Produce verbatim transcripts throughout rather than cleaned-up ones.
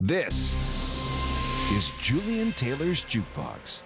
This is Julian Taylor's Jukebox.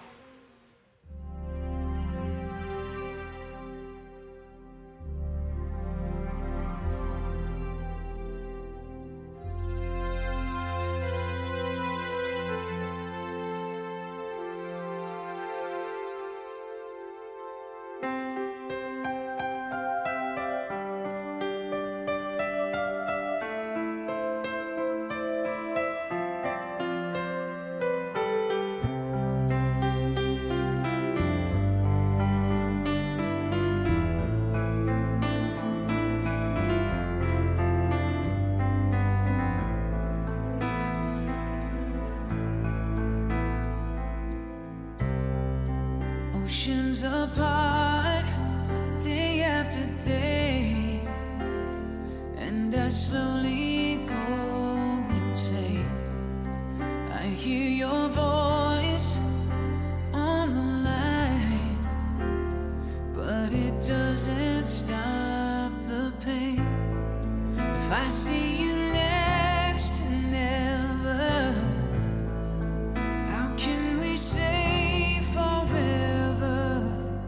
Oceans apart, day after day, and I slowly go insane. I hear your voice on the line, but it doesn't stop the pain. If I see you next to never, how can we say forever?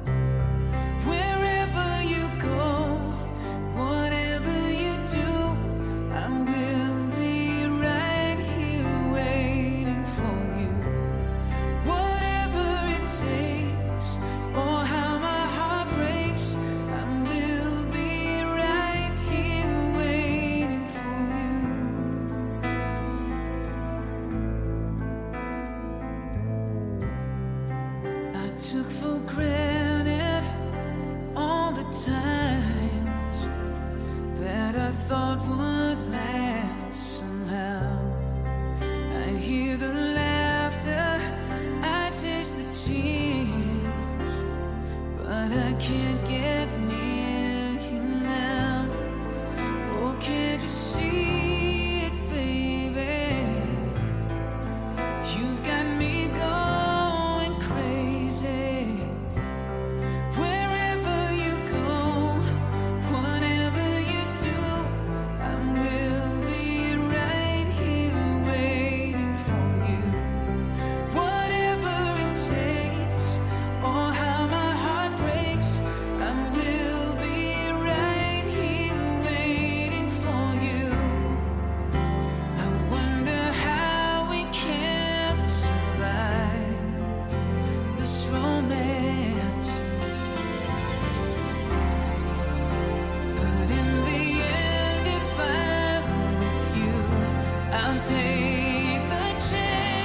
Wherever you go, whatever you do, I will be right here waiting for you. Whatever it takes, or how my heart breaks, I will be right here waiting for you. I took for granted all the times that I thought would last somehow. I hear the laughter, I taste the tears, but I can't get near you now. Oh, can't you see it, baby? You've got me going crazy. Wherever you go, whatever you do, I will be right here waiting for you. Whatever it takes, or how my heart breaks, I will be right here waiting for you. I wonder how we can survive this romance, but in the end, if I'm with you, I'll take the chance.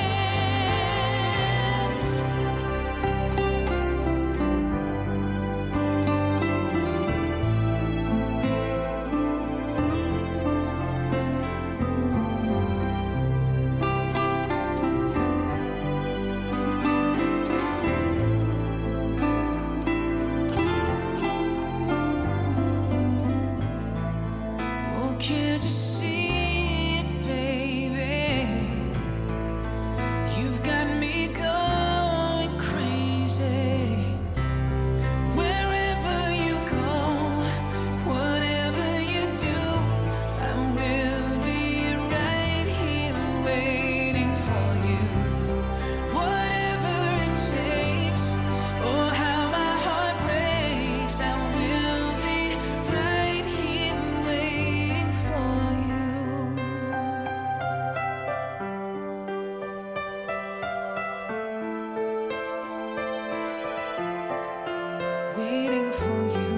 Oh, can't you see it, baby? You've got me going crazy. Wherever you go, whatever you do, I will be right here waiting for you. Whatever it takes, or how my heart breaks, I will be right here waiting for you. Waiting for you.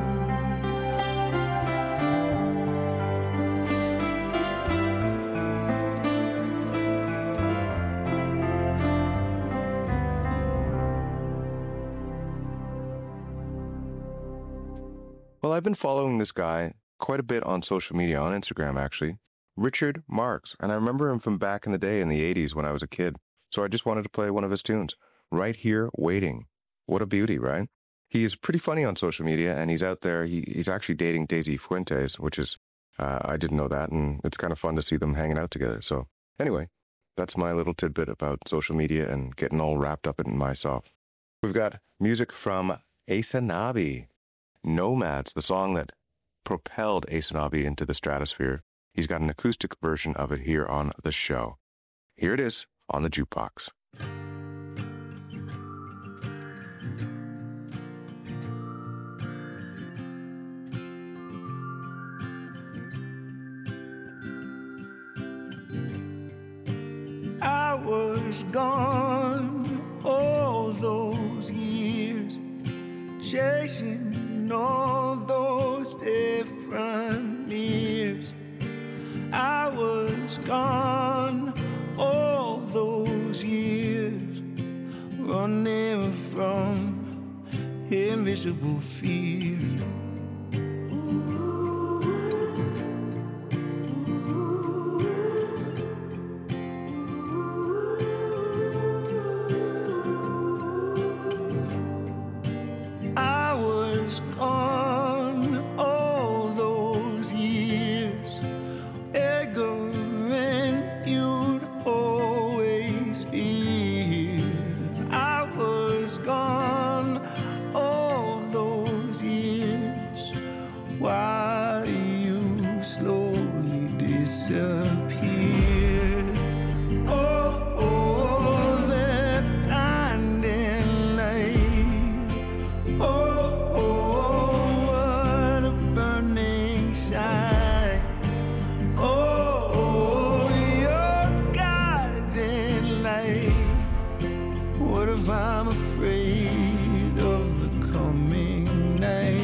Well, I've been following this guy quite a bit on social media, on Instagram actually, Richard Marx, and I remember him from back in the day in the eighties when I was a kid. So I just wanted to play one of his tunes, Right Here Waiting. What a beauty, right? He's pretty funny on social media, and he's out there. He, he's actually dating Daisy Fuentes, which is, uh, I didn't know that, and it's kind of fun to see them hanging out together. So anyway, that's my little tidbit about social media and getting all wrapped up in myself. We've got music from Aysanabee, Nomads, the song that propelled Aysanabee into the stratosphere. He's got an acoustic version of it here on the show. Here it is on the jukebox. I was gone all those years, chasing all those different years. I was gone all those years, running from invisible fears. I was gone all those years, ignorant you'd always be here. I was gone all those years, while you slowly disappeared. Oh, oh, that blinding light. Oh, oh, what a burning sight. Oh, oh, your guiding light. What if I'm afraid of the coming night?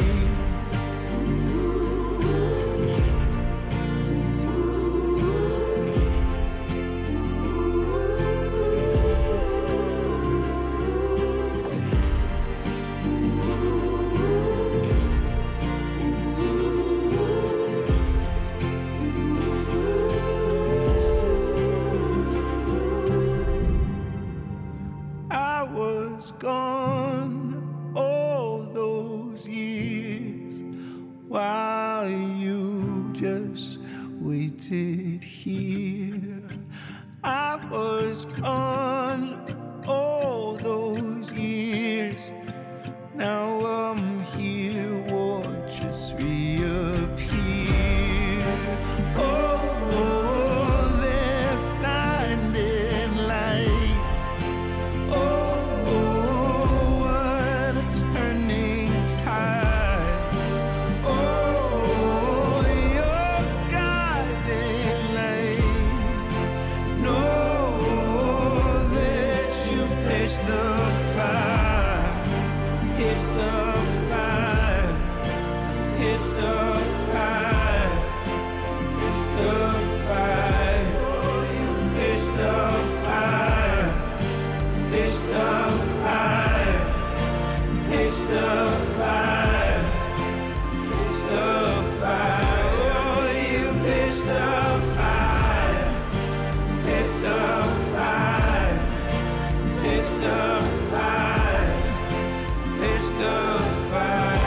I was gone all those years, while you just waited here. I was gone all those years, now I'm here, watch us reappear. Oh, oh, that blinding light. Oh, oh, what a turning tide. Oh, your guiding light. Know that you've placed the fire. It's the fire. It's the fire. The fire. It's the fire. It's the fire. It's the fire. It's the fire. Oh, you, it's the fire. It's the fire. It's the fire. It's the fire.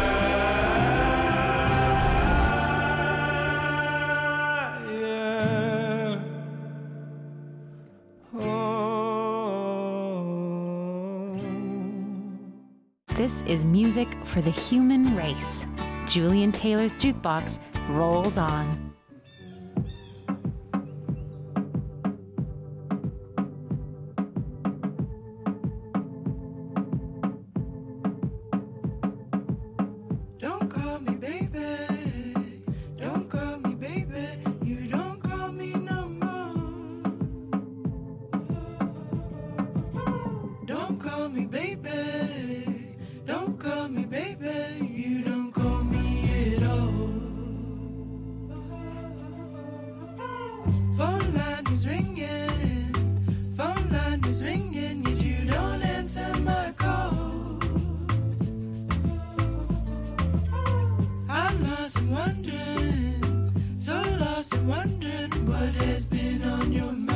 This is music for the human race. Julian Taylor's Jukebox rolls on. Don't call me baby. Don't call me baby. You don't call me no more. Don't call me baby. Don't call me baby. You don't call me at all. Phone line is ringing. Phone line is ringing. Yet you don't answer my call. I'm lost and wondering, so lost and wondering what has been on your mind.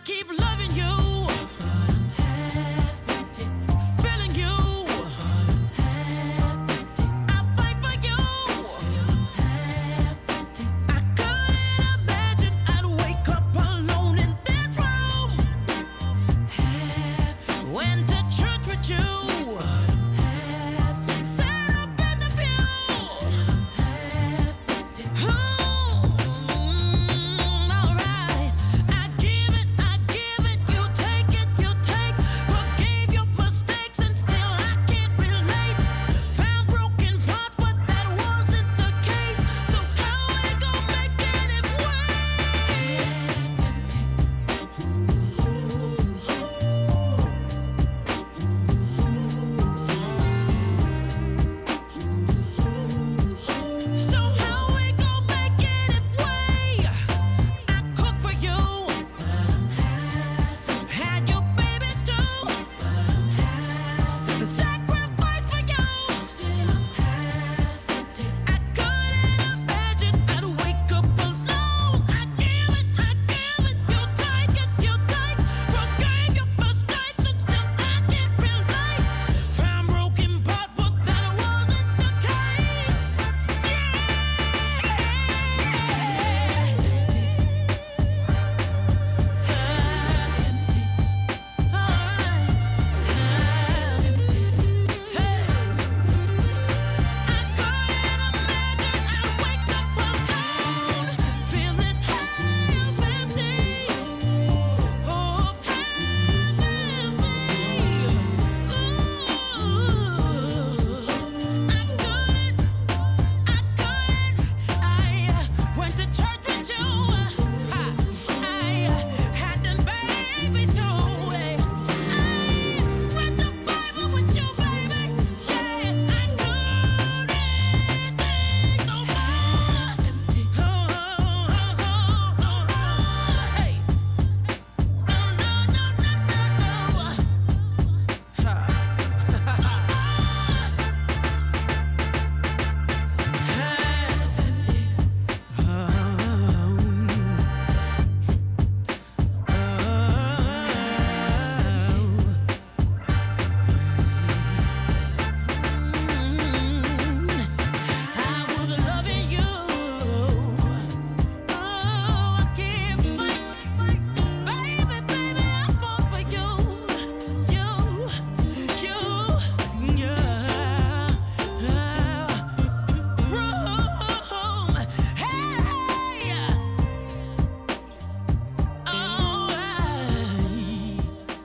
keep loving you. But I'm half empty. Feeling you. But I'm half empty. I fight for you. Still I'm half empty. I couldn't imagine I'd wake up alone in this room. Half empty. Went to church with you. But I'm half empty. Sat up in the pew. Still I'm half empty. Oh, mm, all right. I give it, I give it. You take it, you take. Forgave your mistakes and still I can't relate. Found broken parts, but that wasn't the case. So how we gon' make it if we half empty? So how we gon' make it if we I cook for you, but I'm half empty. Had your babies too, but I'm half empty. Sacrifice for you, still I'm half empty. I couldn't imagine I'd wake up alone. I give it, I give it. You take it, you take. Forgave your mistakes and still I can't relate. Found broken parts, but that wasn't the case. Went to church with you. I had them babies too. I read the Bible with you, baby. Yeah, I couldn't think no more. Empty. Oh, oh, oh, oh, oh, hey. No, no, no, no, no, no. Half empty. I was loving you. Oh, I can't fight. Baby, baby, I fall for you. You, you, yeah. Room. Hey, all right.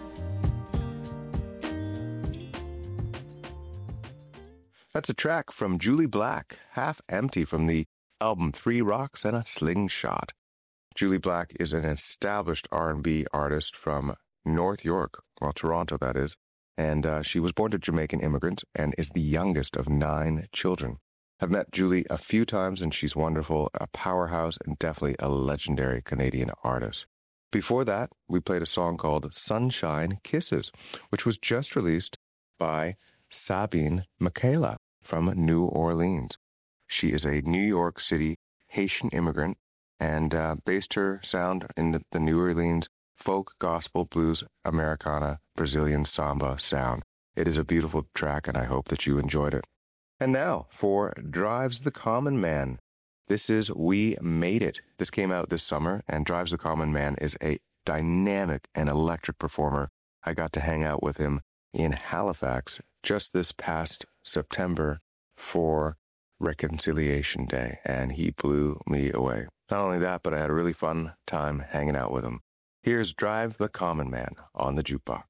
That's a track from Julie Black, Half Empty, from the album Three Rocks and a Slingshot. Julie Black is an established R and B artist from North York, well, Toronto, that is, and uh, she was born to Jamaican immigrants and is the youngest of nine children. I've met Julie a few times, and she's wonderful, a powerhouse, and definitely a legendary Canadian artist. Before that, we played a song called Sunshine Kisses, which was just released by Sabine Michaela from New Orleans. She is a New York City Haitian immigrant and uh, based her sound in the, the New Orleans folk, gospel, blues, Americana, Brazilian samba sound. It is a beautiful track, and I hope that you enjoyed it. And now for Drives the Common Man. This is We Made It. This came out this summer, and Drives the Common Man is a dynamic and electric performer. I got to hang out with him in Halifax just this past September for Reconciliation Day, and he blew me away. Not only that, but I had a really fun time hanging out with him. Here's Drives the Common Man on the jukebox.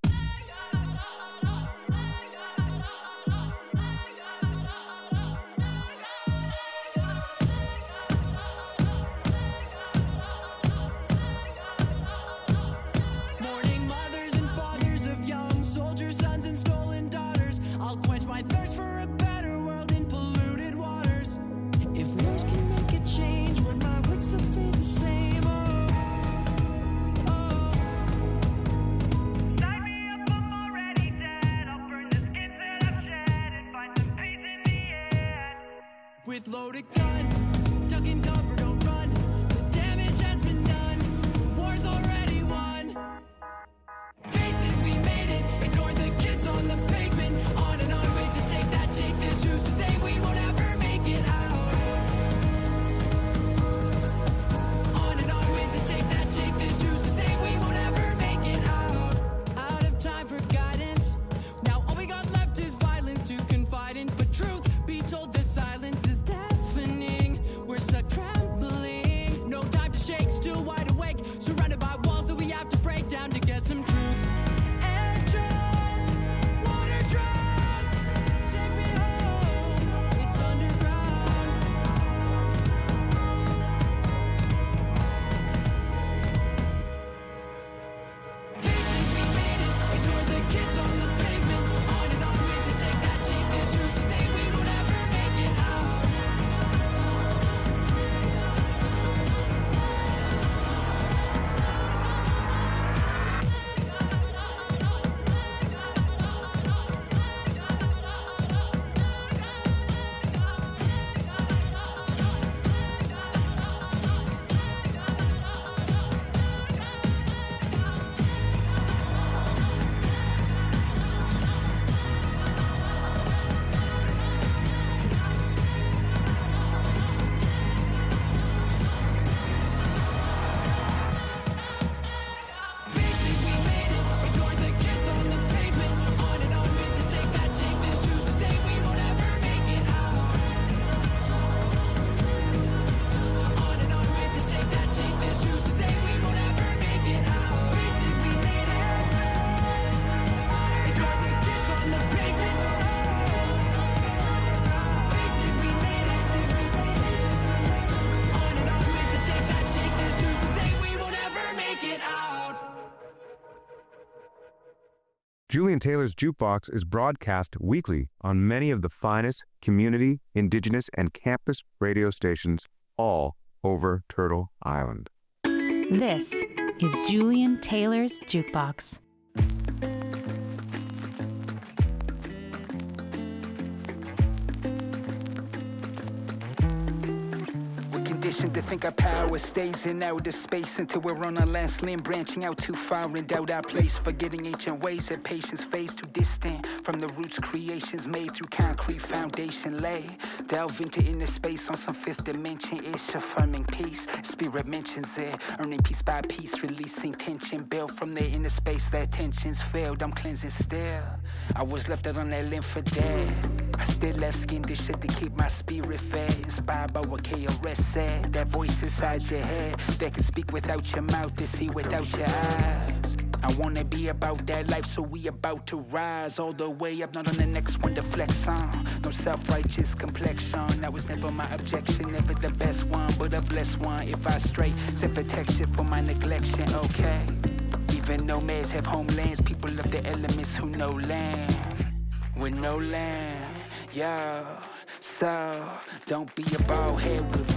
Morning mothers and fathers of young soldiers, sons and stolen daughters. I'll quench my thirst for a better world in polluted waters. If wars can make a change, would my words still stay the same? Oh, oh. Tie me up, I'm already dead. I'll burn the skins that I've shed and find some peace in the end. With loaded guns, duck and cover, don't run. The damage has been done. The war's already won. Julian Taylor's Jukebox is broadcast weekly on many of the finest community, indigenous, and campus radio stations all over Turtle Island. This is Julian Taylor's Jukebox. Conditioned to think our power stays in outer space until we're on our last limb, branching out too far and doubt our place, forgetting ancient ways that patience fades too distant from the roots creations made through concrete foundation lay. Delve into inner space on some fifth dimension, ish affirming peace. Spirit mentions it, earning piece by piece, releasing tension, built from the inner space that tensions failed. I'm cleansing still. I was left out on that limb for dead. I still left skin this shit to keep my spirit fed, inspired by what K R S said. That voice inside your head that can speak without your mouth, to see without your eyes. I wanna be about that life, so we about to rise all the way up, not on the next one to flex on. No self-righteous complexion, that was never my objection, never the best one, but a blessed one. If I stray, send protection for my neglection, okay. Even nomads have homelands, people of the elements who know land, with no land. Yo, so don't be a bald head with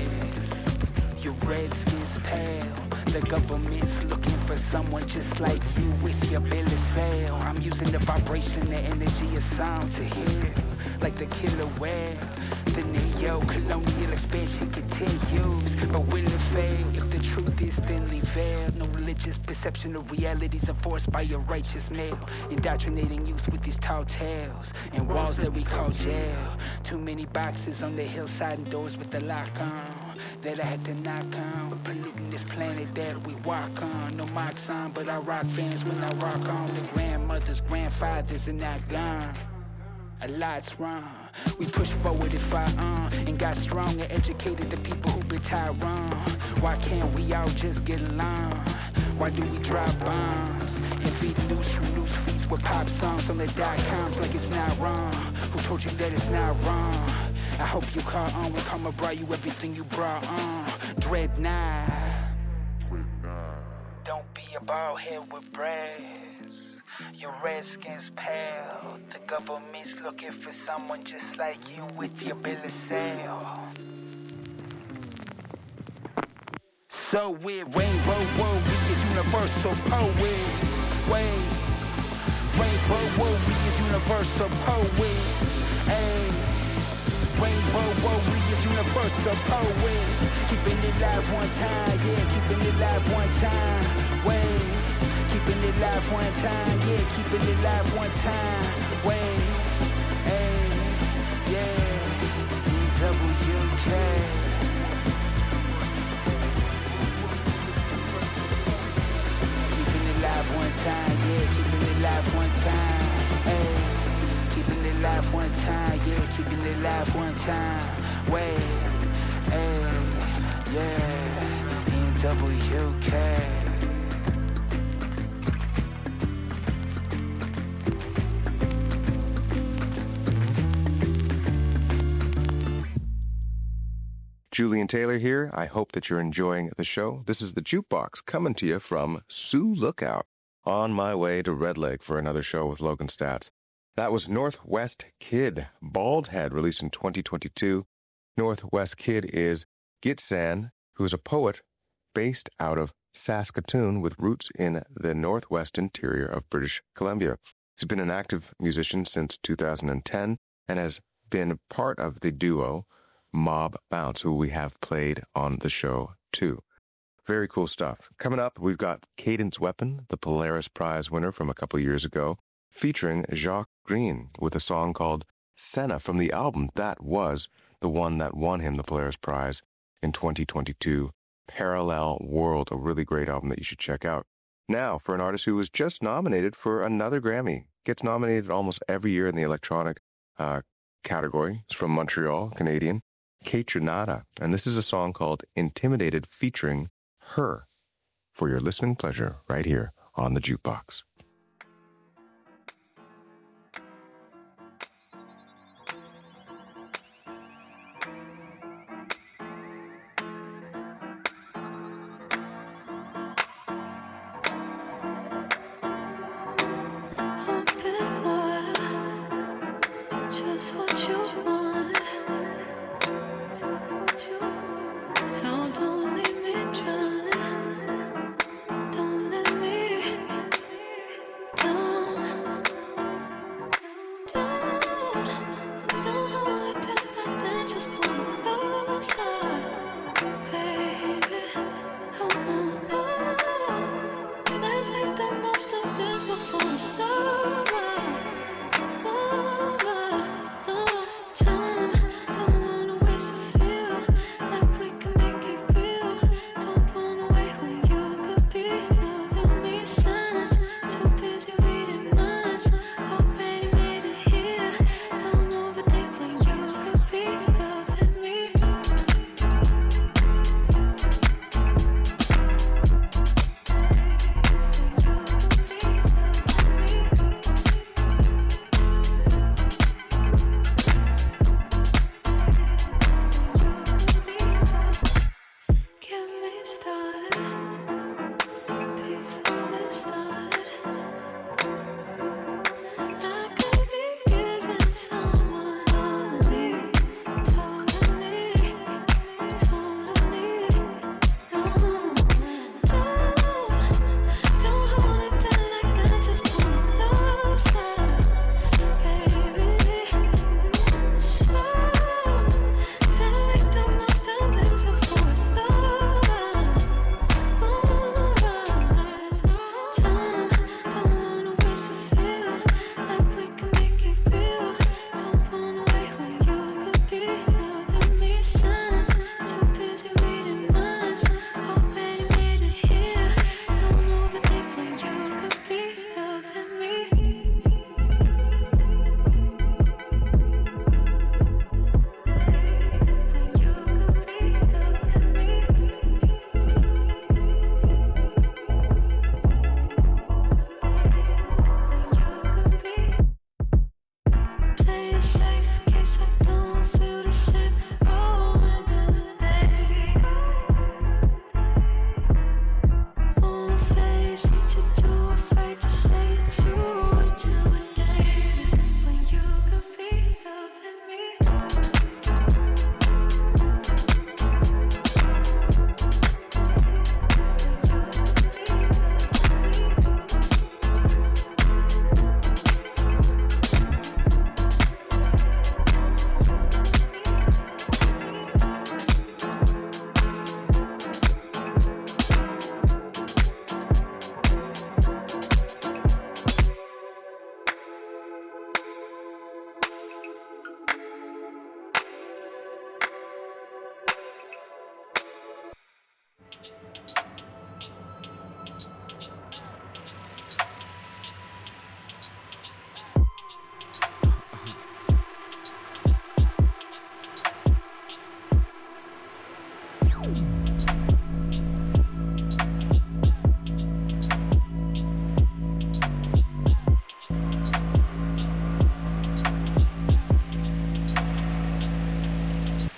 braids. Your red skin's pale. The government's looking for someone just like you with your bill of sale. I'm using the vibration, the energy of sound to heal, like the killer whale. The neo-colonial expansion continues, but will it fail if the truth is thinly veiled? No religious perception of realities enforced by a righteous male, indoctrinating youth with these tall tales and walls that we call jail. Too many boxes on the hillside and doors with the lock on that I had to knock on, polluting this planet that we walk on. No marks on, but I rock fans when I rock on. The grandmothers, grandfathers are not gone. A lot's wrong. We push forward if I on and got strong and educated the people who been tired wrong. Why can't we all just get along? Why do we drop bombs and feed loose from loose feet with pop songs on the dot coms like it's not wrong? Who told you that it's not wrong? I hope you caught on when Karma brought you everything you brought on. Dreadnought. Don't be a bald head with braids. Your red skin's pale. The government's looking for someone just like you with your bill of sale. So weird, rainbow worry is universal poets. Wait, rainbow worry is universal poets. Hey. Rainbow warriors, universal poets. Keeping it live one time, yeah, keeping it live one time. Wait, keeping it live one time, yeah, keeping it live one time. Wait, hey, yeah, E W K. Keeping it live one time, yeah, keeping it live one time. Hey. Keeping it live one time, yeah, keeping it live one time. Wait, hey, yeah, N W K. Julian Taylor here. I hope that you're enjoying the show. This is the Jukebox coming to you from Sioux Lookout, on my way to Red Lake for another show with Logan Stats. That was Northwest Kid, Bald Head, released in twenty twenty-two. Northwest Kid is Gitsan, who is a poet based out of Saskatoon with roots in the northwest interior of British Columbia. He's been an active musician since two thousand ten and has been part of the duo Mob Bounce, who we have played on the show too. Very cool stuff. Coming up, we've got Cadence Weapon, the Polaris Prize winner from a couple years ago, featuring Jacques Green with a song called Senna from the album that was the one that won him the Polaris Prize in twenty twenty-two, Parallel World, a really great album that you should check out. Now, for an artist who was just nominated for another Grammy, gets nominated almost every year in the electronic uh, category. It's from Montreal, Canadian, Kaytranada, and this is a song called Intimidated featuring Her, for your listening pleasure right here on the Jukebox.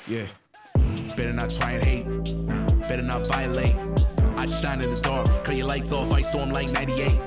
Yeah. Better not try and hate. Better not violate. I shine in the dark. Cut your lights off. I storm like ninety-eight.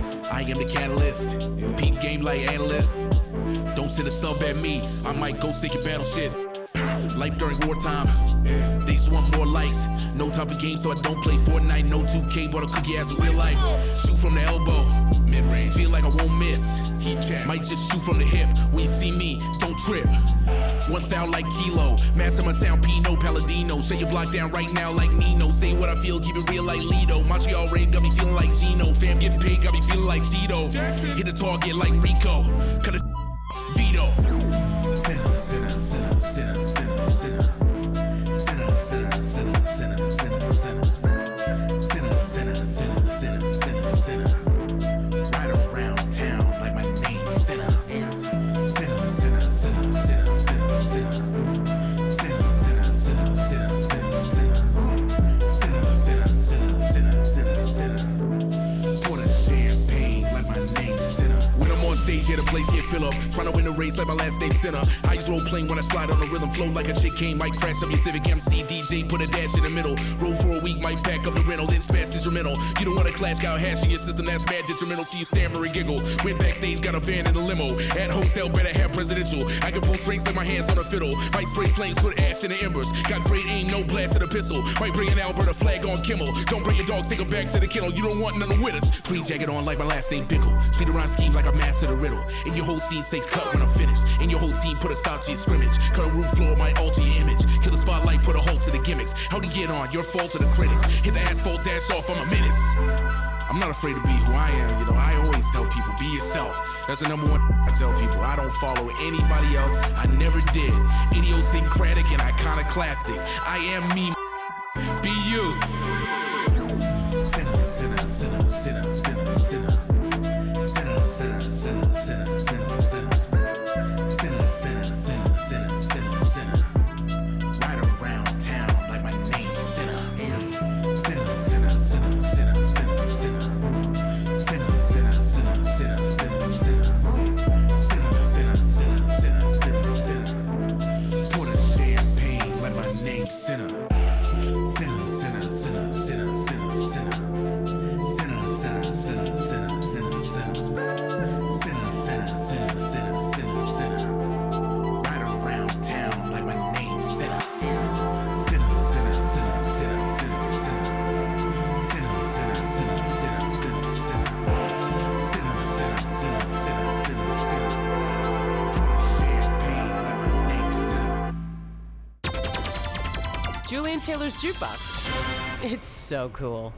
I am the catalyst. Peep game like analyst. Don't send a sub at me. I might go stick your battle shit. Life during wartime. They just want more likes. No time for games, so I don't play Fortnite. No two K, but a cookie as in real life. Shoot from the elbow. Mid range. Feel like I won't miss. Heat check. Might just shoot from the hip. When you see me, don't trip. One thou like Kilo. Master my sound, Pino Palladino. Shut your block down right now like Nino. Say what I feel, keep it real like Lido. Montreal rain got me feeling like Gino. Fam get paid, got me feeling like Tito. Hit the target like Rico. Cut a veto. Sinner, sinner, sinner, sinner, sinner, sinner. Sinner, sinner, sinner, sinner, sinner, sinner. Sinner, sinner, sinner, sinner, sinner, sinner. Right around town like my name, Sinner. Sinner, sinner, sinner, sinner, sinner, sinner. Sinner, sinner, sinner, sinner, sinner, sinner. Sinner, sinner, sinner, sinner, sinner, sinner. Pour the champagne like my name, Sinner. When I'm on stage, yeah, the place get fill up. Trying to win the race like my last name, Sinner. I use role playing when I slide on the rhythm. Flow like a chick cane, might crash up your Civic M C. D J, put a dash in the middle. Roll for a week, might pack up the rental. Then smash instrumental. You don't want a class guy hashing your system, that's mad detrimental. See you stammer and giggle. Went backstage, got a van in a limo. At hotel, better have presidential. I can pull strings like my hands on a fiddle. Might spray flames, put ash in the embers. Got great aim, no blast of the pistol. Might bring an Alberta flag on Kimmel. Don't bring your dogs, take them back to the kennel. You don't want none with us. Green jacket on like my last name, Bickle. Street around scheme like I mastered the riddle. And your whole scene stays cut when I'm finished. And your whole team put a stop to your scrimmage. Cut a room floor, might alter your image. Kill the spotlight, put a halt to the gimmicks. How'd you get on? Your fault to the critics. Hit the asphalt, dash off, I'm a menace. I'm not afraid to be who I am, you know. I always tell people, be yourself. That's the number one I tell people. I don't follow anybody else. I never did. Idiosyncratic and iconoclastic. I am me. Be you. Sinner, sinner, sinner, sinner, sinner, sinner. Sinner, sinner, sinner, sinner, sinner, sinner. Sinner, sinner, sinner, sinner, sinner, sinner. Right around town like my name, Sinner. Sinner, sinner, sinner, sinner, sinner, sinner. Sinner, sinner, sinner, sinner, sinner, sinner. Sinner, sinner, sinner, sinner, sinner, sinner. Pour the champagne like my name, Sinner. Sinner, sinner, sinner, sinner, sinner, sinner. Sinner, sinner, sinner, sinner, sinner, sinner. Sinner, sinner, sinner, sinner, sinner, sinner. Right around town like my name, Sinner. Sinner, sinner, sinner, sinner, sinner, sinner. Sinner, sinner, sinner, sinner, sinner, sinner. Sinner, sinner, sinner, sinner, sinner, sinner. Pour the champagne like my name, Sinner. Julian Taylor's Jukebox. It's so cool.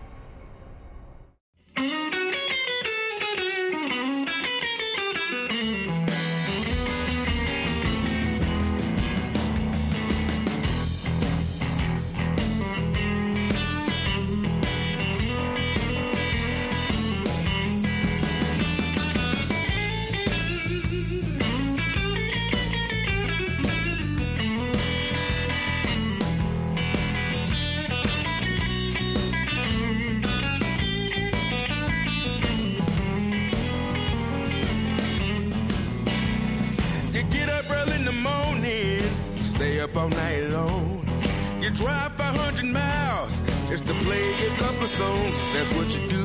You get up early in the morning, stay up all night long. You drive five hundred miles just to play a couple of songs. That's what you do.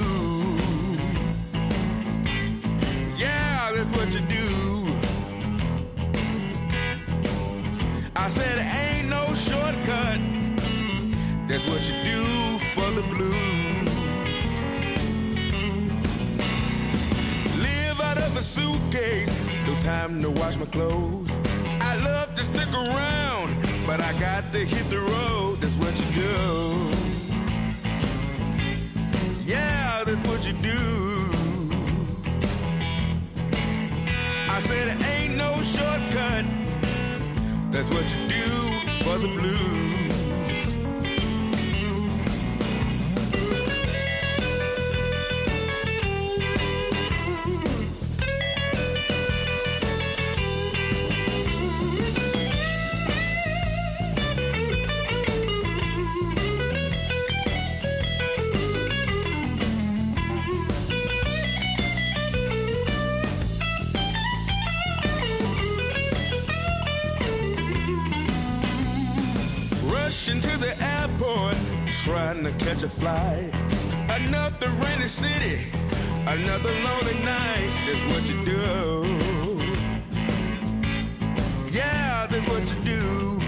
Yeah, that's what you do. I said ain't no shortcut. That's what you do for the blues. Live out of a suitcase, no time to wash my clothes. I love to stick around, but I got to hit the road. That's what you do. Yeah, that's what you do. I said it ain't no shortcut. That's what you do for the blues. trying to catch a flight. Another rainy city, another lonely night. That's what you do. Yeah, that's what you do.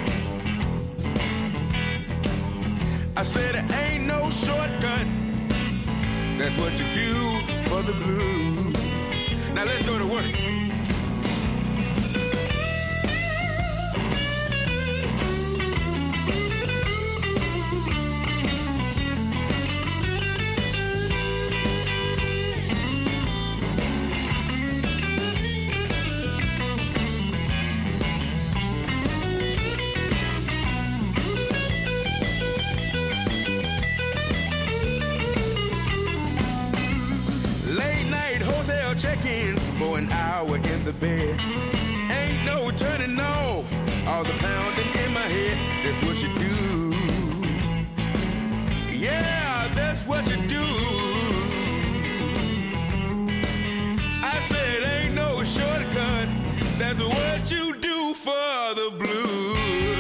I said it ain't no shortcut. That's what you do for the blues. Now let's go to work. Check-in for an hour in the bed. Ain't no turning off all the pounding in my head. That's what you do. Yeah, that's what you do. I said ain't no shortcut. That's what you do for the blues.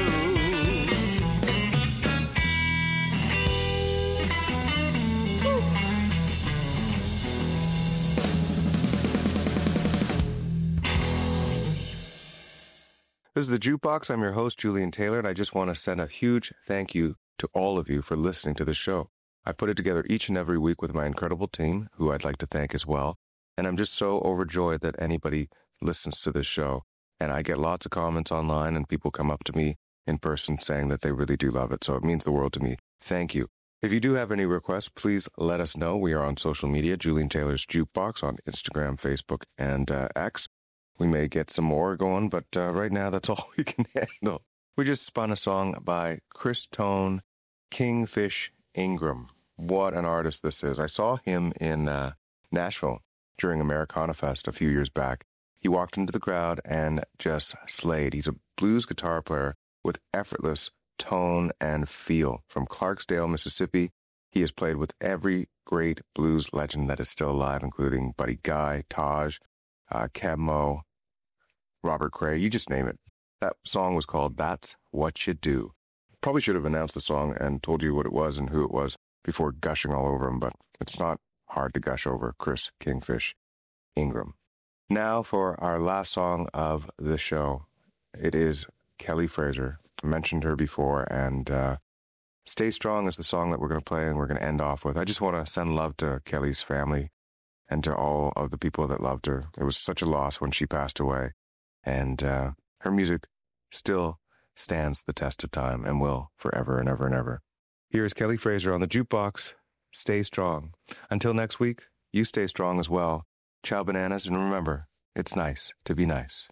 This is The Jukebox. I'm your host, Julian Taylor, and I just want to send a huge thank you to all of you for listening to the show. I put it together each and every week with my incredible team, who I'd like to thank as well. And I'm just so overjoyed that anybody listens to this show. And I get lots of comments online, and people come up to me in person saying that they really do love it. So it means the world to me. Thank you. If you do have any requests, please let us know. We are on social media, Julian Taylor's Jukebox on Instagram, Facebook, and uh, X. We may get some more going, but uh, right now that's all we can handle. We just spun a song by Chris Tone, Kingfish Ingram. What an artist this is. I saw him in uh, Nashville during Americana Fest a few years back. He walked into the crowd and just slayed. He's a blues guitar player with effortless tone and feel. From Clarksdale, Mississippi, he has played with every great blues legend that is still alive, including Buddy Guy, Taj, uh, Cab Mo, Robert Cray, you just name it. That song was called That's What You Do. Probably should have announced the song and told you what it was and who it was before gushing all over him, but it's not hard to gush over Chris Kingfish Ingram. Now for our last song of the show. It is Kelly Fraser. I mentioned her before, and uh, Stay Strong is the song that we're going to play and we're going to end off with. I just want to send love to Kelly's family and to all of the people that loved her. It was such a loss when she passed away. And uh, her music still stands the test of time and will forever and ever and ever. Here is Kelly Fraser on the Jukebox. Stay strong. Until next week, you stay strong as well. Ciao, bananas, and remember, it's nice to be nice.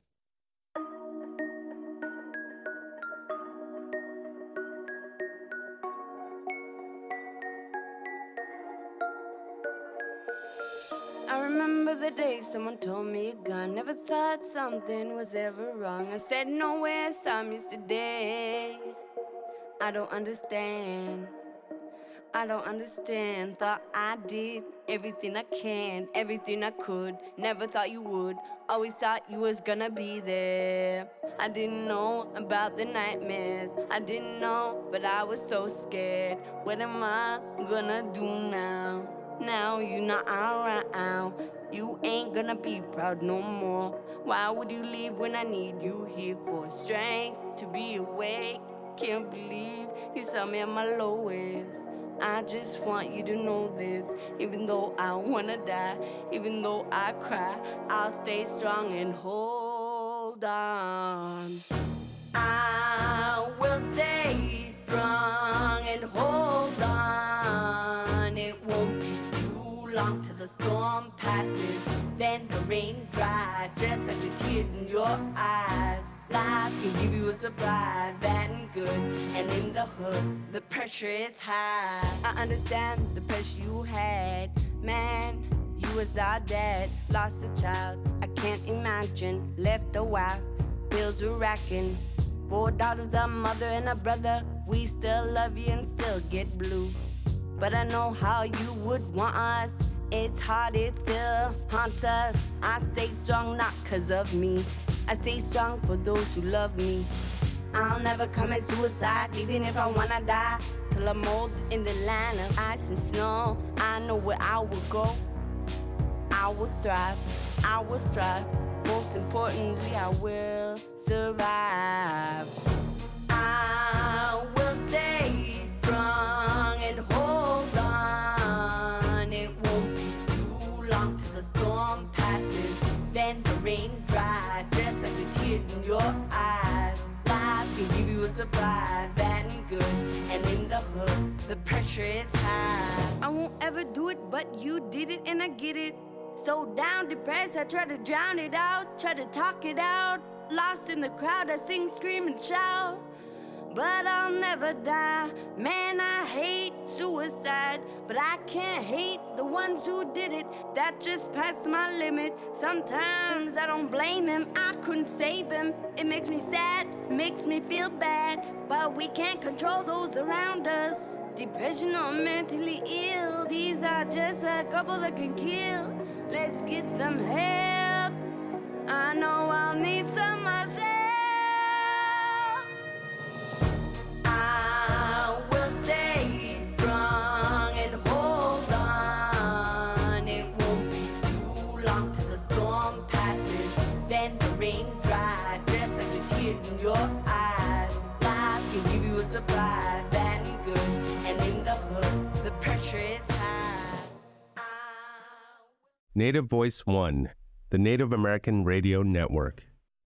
I remember the day someone told me a gun. Never thought something was ever wrong. I said no way, I saw him yesterday. I don't understand. I don't understand. Thought I did everything I can, everything I could. Never thought you would. Always thought you was gonna be there. I didn't know about the nightmares. I didn't know, but I was so scared. What am I gonna do now? Now you're not around. You ain't gonna be proud no more. Why would you leave when I need you here for strength to be awake? Can't believe you saw me at my lowest. I just want you to know this. Even though I wanna die, even though I cry, I'll stay strong and hold on. I will stay strong and hold on. It won't be too long till the storm passes. Then the rain dries, just like the tears in your eyes. Life can give you a surprise, bad and good. And in the hood, the pressure is high. I understand the pressure you had. Man, you was our dad, lost a child. I can't imagine, left a wife, bills were racking. Four daughters, a mother and a brother. We still love you and still get blue. But I know how you would want us. It's hard, it still haunts us. I stay strong not cause of me. I stay strong for those who love me. I'll never commit suicide, even if I wanna die. Till I'm old in the land of ice and snow. I know where I will go. I will thrive, I will strive. Most importantly, I will survive. I will stay strong and hold on. It won't be too long till the storm passes. Then the rain dries, just like the tears in your eyes. Life can give you a surprise, bad and good. And in the hood, the pressure is high. I won't ever do it, but you did it and I get it. So down, depressed, I try to drown it out, try to talk it out. Lost in the crowd, I sing, scream, and shout. But I'll never die. Man, I hate suicide, but I can't hate the ones who did it. That just passed my limit. Sometimes I don't blame them, I couldn't save them. It makes me sad, makes me feel bad, but we can't control those around us. Depression or mentally ill, these are just a couple that can kill. Let's get some help. I know I'll need some myself. I will stay strong and hold on. It won't be too long till the storm passes. Then the rain dries, just like the tears in your eyes. Life can give you a surprise, bad and good. And in the hood, the pressure is high. Native Voice One, the Native American Radio Network.